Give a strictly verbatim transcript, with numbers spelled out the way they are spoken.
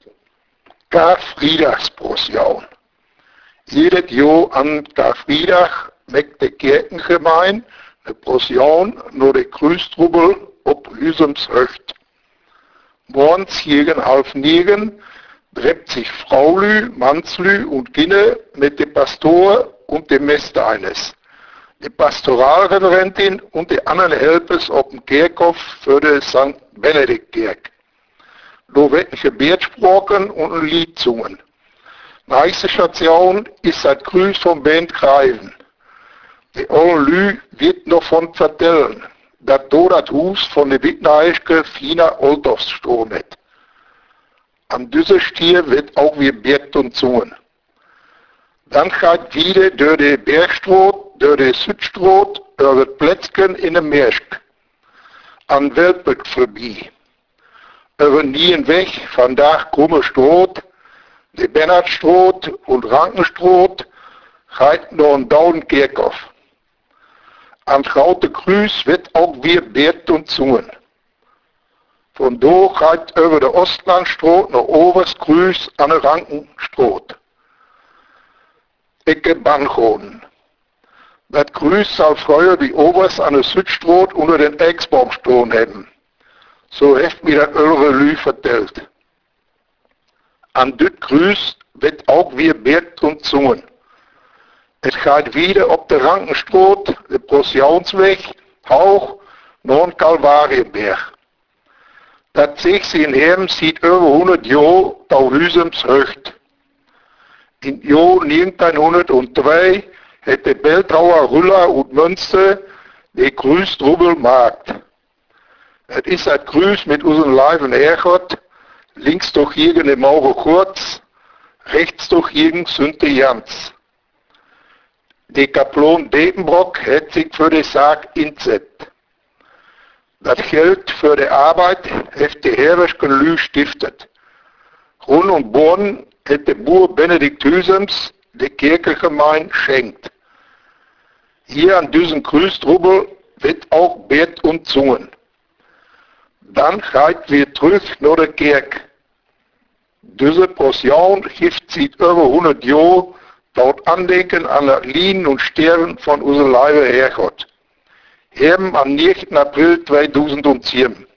Karfreitagsprozession. Jedes Jahr an Karfreitag macht die Kirchengemeinde eine Prozession nur der Grüßtrubel ob Hüsems Höcht. Morgens gegen halb negen treffen sich Fraulü, Mannslü und Kinne mit dem Pastor und dem Mester eines. Die Pastoralreferentin und die anderen Helpers auf dem Kirchhof für die Sankt Benedikt-Kirche. Da wird ein Gebet gesprochen und ein Lied gesungen. Nächste Station ist das Grüß vom Band Greifen. Die ollen Lü wird noch von vertellen, dass da das Haus von der Wittneischke Fina Oldorfs steht. An dieser Stier wird auch wie Bett und gesungen. Dann geht wieder durch die Bergstraat, durch die Südstraat, über die Plätzchen in der Merschk. An Weltbeck vorbei. Über den Weg, von da Krumme Straat, die Bernhardstraat und Rankenstraat, geht noch ein Daunenkirchhof. An Traute Grüß wird auch wie Bett und gesungen. Von da geht über die Ostlandstraat nach Overs Grüß an der Rankenstraat. Ecke Banchoden. Das Grüß soll früher die Overs an der Südstraat unter den Exbaum stehen haben. So hat mir das eure Lü vertellt. An das Grüß wird auch wie Bett und gesungen. Es geht wieder auf der Rankenstraat, der Prozessionsweg, auch noch ein Kalvarienberg. Das sich in Herm sieht über hundert Jahre auf Hüsems Höcht. In Jahr neunzehnhundertzwei hat der Beltrauer Rüller und Münster die Grüßtrubel Markt. Es ist ein Grüß mit unseren Leiben Ergott, links durch jene Mauer Kurz, rechts durch jeden Sünte Jans. Die Kaplon Depenbrock hat sich für die Sache inzett. Das Geld für die Arbeit hat die Herrischen Lü stiftet. Grund und Boden hat der Bur Benedikt Hüsems die Kirchengemeinde schenkt. Hier an diesem Grüßtrubel wird auch Bett und gesungen. Dann geht wir zurück nach der Kirche. Diese Prozession gibt seit über hundert Jahren dort Andenken an die Linien und Sternen von unserer Leibe Herrgott. Eben am neunten April zweitausendzehn.